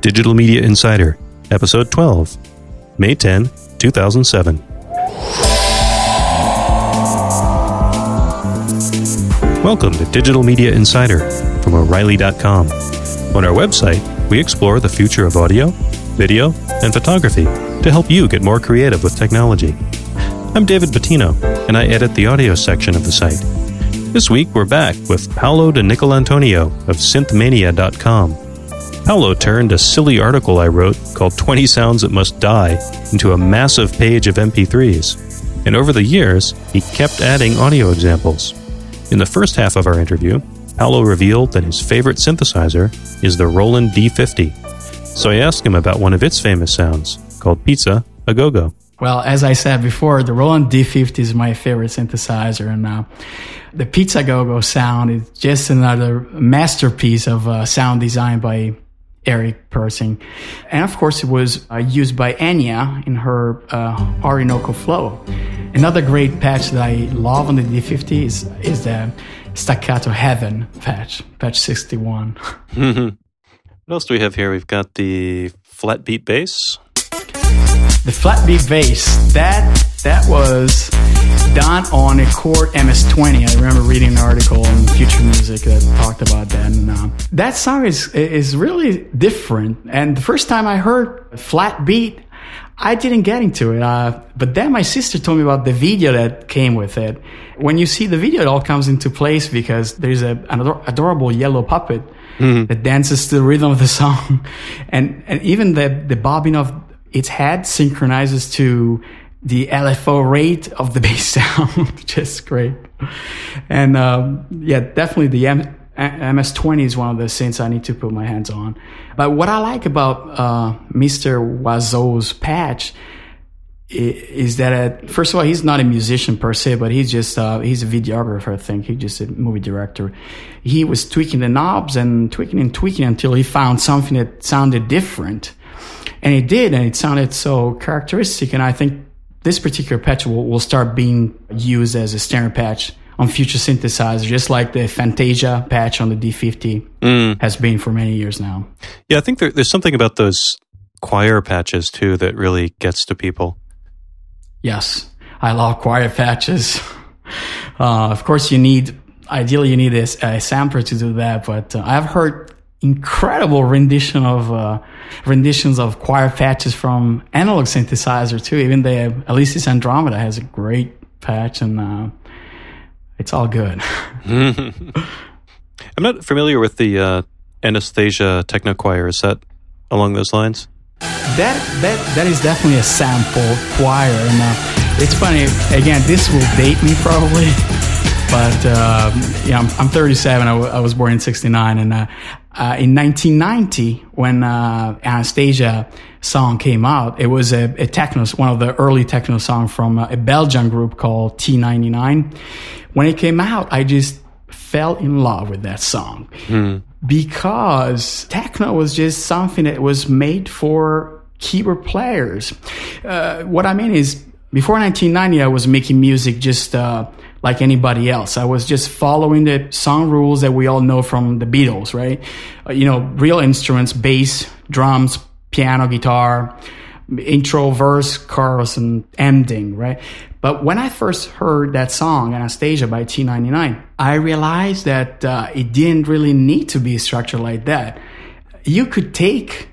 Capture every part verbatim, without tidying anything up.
Digital Media Insider, Episode twelve, May tenth, two thousand seven. Welcome to Digital Media Insider from O'Reilly dot com. On our website, we explore the future of audio, video, and photography to help you get more creative with technology. I'm David Bettino, and I edit the audio section of the site. This week, we're back with Paolo De Nicolantonio of synthmania dot com. Paolo turned a silly article I wrote called twenty Sounds That Must Die into a massive page of M P threes. And over the years, he kept adding audio examples. In the first half of our interview, Paolo revealed that his favorite synthesizer is the Roland D fifty. So I asked him about one of its famous sounds, called Pizza A Go-Go. Well, as I said before, the Roland D fifty is my favorite synthesizer, and uh, the Pizza Go-Go sound is just another masterpiece of uh, sound design by Eric Persing. And of course, it was uh, used by Enya in her uh, Orinoco Flow. Another great patch that I love on the D fifty is, is the Staccato Heaven patch, patch sixty-one. What else do we have here? We've got the flat beat bass. The flat beat bass, that that was done on a Chord M S twenty. I remember reading an article on Future Music that talked about that. And uh, that song is is really different. And the first time I heard flat beat, I didn't get into it. Uh, but then my sister told me about the video that came with it. When you see the video, it all comes into place because there's a, an ador- adorable yellow puppet mm-hmm. that dances to the rhythm of the song. And, and even the, the bobbing of its head synchronizes to the L F O rate of the bass sound, which is great. And um, yeah, definitely the M- M S twenty is one of the synths I need to put my hands on. But what I like about uh, Mister Oiseau's patch is that, uh, first of all, he's not a musician per se, but he's just uh, he's a videographer, I think. He's just a movie director. He was tweaking the knobs and tweaking and tweaking until he found something that sounded different. And it did, and it sounded so characteristic. And I think this particular patch will, will start being used as a standard patch on future synthesizers, just like the Fantasia patch on the D fifty mm. has been for many years now. Yeah, I think there, there's something about those choir patches, too, that really gets to people. Yes, I love choir patches. Uh, of course, you need, ideally, you need a, a sampler to do that, but uh, I've heard incredible rendition of uh, renditions of choir patches from analog synthesizer too. Even the Alesis Andromeda has a great patch, and uh, it's all good. I'm not familiar with the uh, Anastasia Techno Choir. Is that along those lines? That that that is definitely a sample choir, and uh, it's funny. Again, this will date me probably. But, uh, yeah, I'm, I'm thirty-seven. I, w- I was born in sixty-nine. And uh, uh, in nineteen ninety, when uh, Anastasia song came out, it was a, a techno, one of the early techno songs from a Belgian group called T ninety-nine. When it came out, I just fell in love with that song. Mm. Because techno was just something that was made for keyboard players. Uh, what I mean is, before nineteen ninety, I was making music just... Uh, like anybody else. I was just following the song rules that we all know from the Beatles, right? Uh, you know, real instruments, bass, drums, piano, guitar, intro, verse, chorus, and ending, right? But when I first heard that song, Anastasia by T ninety-nine, I realized that uh, it didn't really need to be structured like that. You could take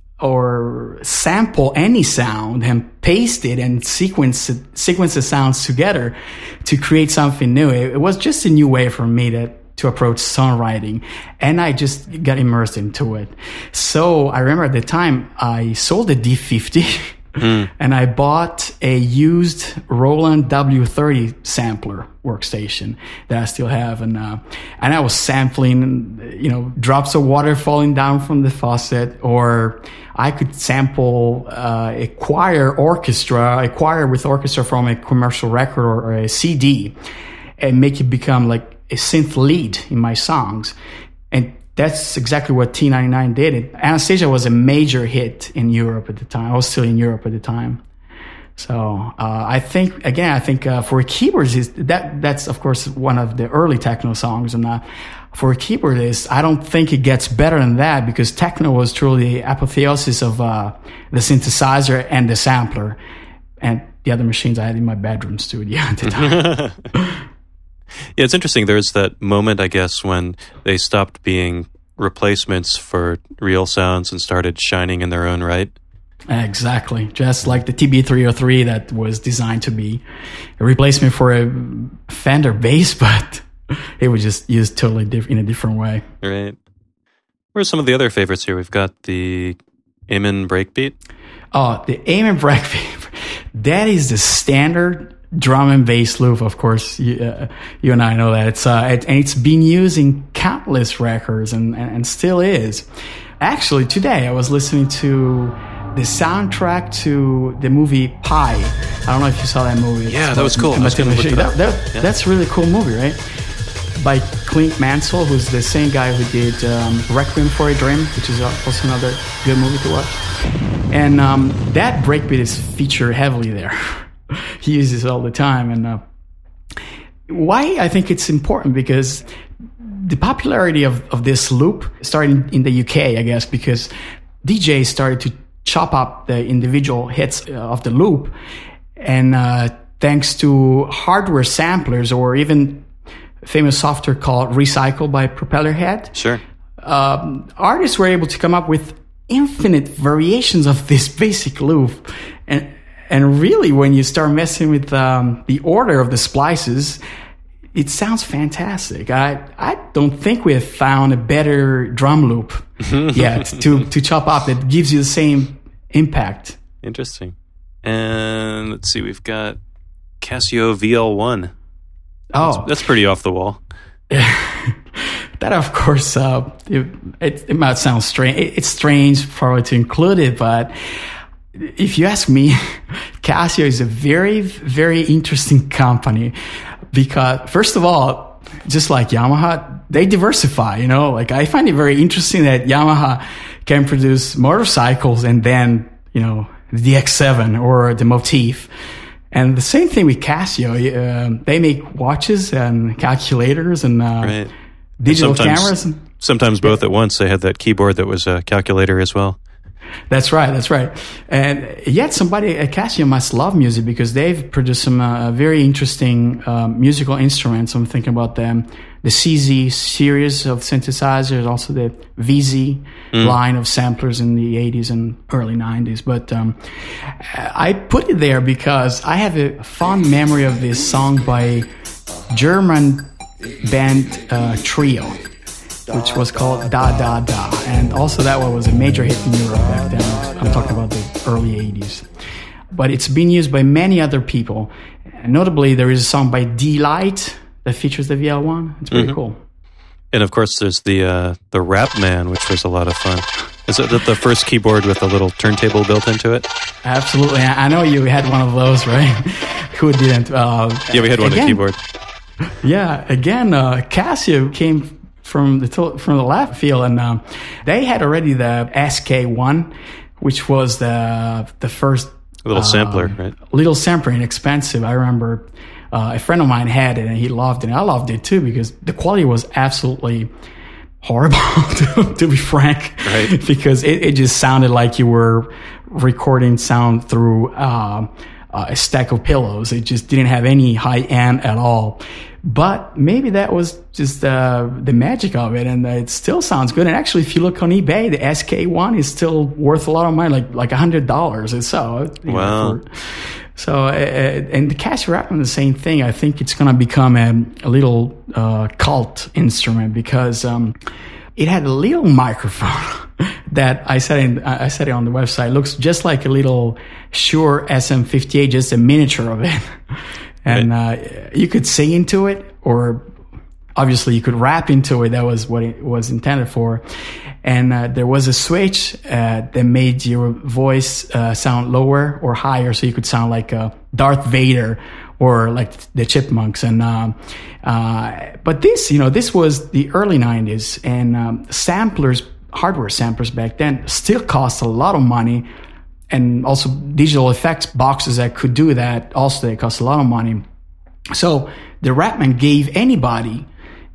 or sample any sound and paste it and sequence it, sequence the sounds together to create something new. It, it was just a new way for me to, to approach songwriting, and I just got immersed into it. So I remember at the time I sold a D fifty mm. and I bought a used Roland W thirty sampler workstation that I still have, and uh, and I was sampling, you know, drops of water falling down from the faucet, or I could sample uh, a choir orchestra, a choir with orchestra from a commercial record or, or a C D, and make it become like a synth lead in my songs. And that's exactly what T ninety-nine did. It, Anastasia was a major hit in Europe at the time. I was still in Europe at the time. So uh, I think, again, I think uh, for keyboards, is that that's, of course, one of the early techno songs. And uh, for a keyboardist, I don't think it gets better than that, because techno was truly the apotheosis of uh, the synthesizer and the sampler, and the other machines I had in my bedroom studio at the time. Yeah, it's interesting. There's that moment, I guess, when they stopped being replacements for real sounds and started shining in their own right. Exactly. Just like the T B three oh three that was designed to be a replacement for a Fender bass, but it was just used totally diff- in a different way. Right. What are some of the other favorites here? We've got the Amen breakbeat. Oh, the Amen breakbeat. That is the standard drum and bass loop, of course. You, uh, you and I know that. It's uh, it, and it's been used in countless records and, and, and still is. Actually, today I was listening to the soundtrack to the movie Pi. I don't know if you saw that movie. Yeah, that was cool. I was gonna look it up. That, that, yeah. That's a really cool movie, right? By Clint Mansell, who's the same guy who did um, Requiem for a Dream, which is also another good movie to watch. And um, that breakbeat is featured heavily there. He uses it all the time. And uh, why I think it's important, because the popularity of, of this loop started in the U K, I guess, because D Js started to chop up the individual hits of the loop. And uh, thanks to hardware samplers, or even famous software called Recycle by Propellerhead, sure, um, artists were able to come up with infinite variations of this basic loop. And and really, when you start messing with um, the order of the splices, it sounds fantastic. I I don't think we have found a better drum loop yet to, to chop up that gives you the same impact. Interesting. And let's see, we've got Casio V L one. Oh, that's, that's pretty off the wall. That, of course, uh, it, it, it might sound strange. It, it's strange probably to include it, but if you ask me, Casio is a very, very interesting company, because, first of all, just like Yamaha, they diversify, you know? Like, I find it very interesting that Yamaha can produce motorcycles and then, you know, the X seven or the Motif. And the same thing with Casio. Uh, they make watches and calculators and uh, right. digital and sometimes, cameras. And, sometimes both yeah. at once. They had that keyboard that was a calculator as well. That's right. That's right. And yet somebody at Casio must love music, because they've produced some uh, very interesting um, musical instruments. I'm thinking about them. The C Z series of synthesizers, also the V Z mm. line of samplers in the eighties and early nineties. But um, I put it there because I have a fond memory of this song by German band uh, Trio, which was called Da Da Da. And also that one was a major hit in Europe back then. I'm talking about the early eighties. But it's been used by many other people. Notably, there is a song by D-Light that features the V L one. It's pretty mm-hmm. cool. And of course, there's the uh, the Rap Man, which was a lot of fun. Is it the first keyboard with a little turntable built into it? Absolutely. I know you had one of those, right? Who didn't? Uh, yeah, we had one again, on the keyboard. Yeah, again, uh, Casio came from the from the left field, and um, they had already the S K one, which was the the first a little uh, sampler, right? Little sampler, inexpensive. I remember. Uh, a friend of mine had it and he loved it, and I loved it too, because the quality was absolutely horrible, to, to be frank. Right. Because it, it just sounded like you were recording sound through uh, uh, a stack of pillows. It just didn't have any high end at all. But maybe that was just uh, the magic of it, and it still sounds good. And actually, if you look on eBay, the S K one is still worth a lot of money, like like a hundred dollars or so. Wow. Know, for, So, uh, and the Casio Rap Man, the same thing. I think it's going to become a, a little uh, cult instrument, because um, it had a little microphone that I said in, I said it on the website. It looks just like a little Shure S M fifty-eight, just a miniature of it. And uh, you could sing into it, or obviously you could rap into it. That was what it was intended for. And uh, there was a switch uh, that made your voice uh, sound lower or higher, so you could sound like uh, Darth Vader or like the Chipmunks. And uh, uh, but this, you know, this was the early nineties, and um, samplers, hardware samplers back then, still cost a lot of money, and also digital effects boxes that could do that also they cost a lot of money. So the Rap Man gave anybody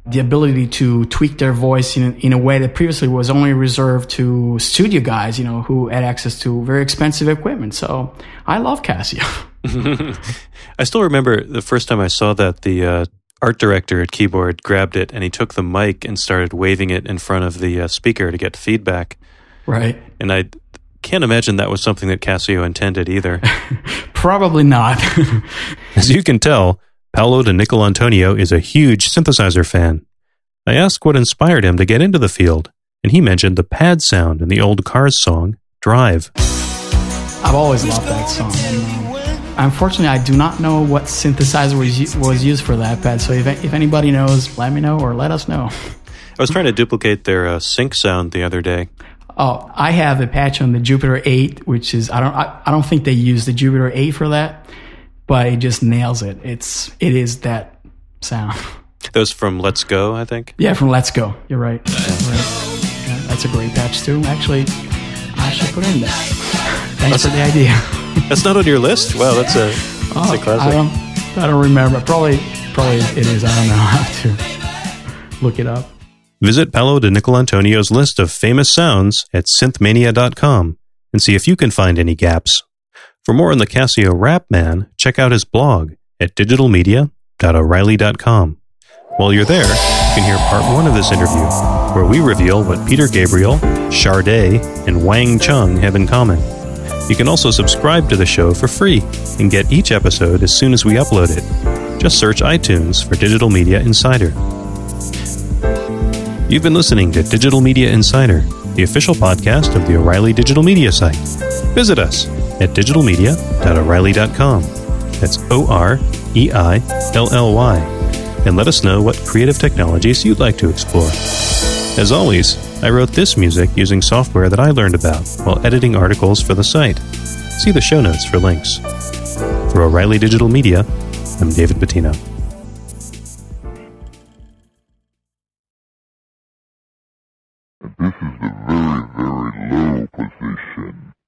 the ability to tweak their voice in, in a way that previously was only reserved to studio guys, you know, who had access to very expensive equipment. So I love Casio. I still remember the first time I saw that, the uh, art director at Keyboard grabbed it and he took the mic and started waving it in front of the uh, speaker to get feedback. Right. And I can't imagine that was something that Casio intended either. Probably not. As you can tell, Paolo de Nicolantonio is a huge synthesizer fan. I asked what inspired him to get into the field, and he mentioned the pad sound in the old Cars song, Drive. I've always loved that song. And, uh, unfortunately, I do not know what synthesizer was, was used for that pad, so if, if anybody knows, let me know or let us know. I was trying to duplicate their uh, sync sound the other day. Oh, I have a patch on the Jupiter eight, which is, I don't I, I don't think they use the Jupiter eight for that. But it just nails it. It's it is that sound. That was from Let's Go, I think. Yeah, from Let's Go. You're right. right. Yeah, that's a great patch too. Actually, I should put it in there. Thanks that's, for the idea. That's not on your list? Wow, that's a, that's oh, a classic. I don't I don't remember. Probably probably it is. I don't know. I have to look it up. Visit Paolo de Nicolantonio's list of famous sounds at synthmania dot com and see if you can find any gaps. For more on the Casio Rap Man, check out his blog at digital media dot o'reilly dot com. While you're there, you can hear part one of this interview, where we reveal what Peter Gabriel, Sade, and Wang Chung have in common. You can also subscribe to the show for free and get each episode as soon as we upload it. Just search iTunes for Digital Media Insider. You've been listening to Digital Media Insider, the official podcast of the O'Reilly Digital Media site. Visit us at digital media dot o'reilly dot com. That's O R E I L L Y. And let us know what creative technologies you'd like to explore. As always, I wrote this music using software that I learned about while editing articles for the site. See the show notes for links. For O'Reilly Digital Media, I'm David Bettino. This is the very, very low position.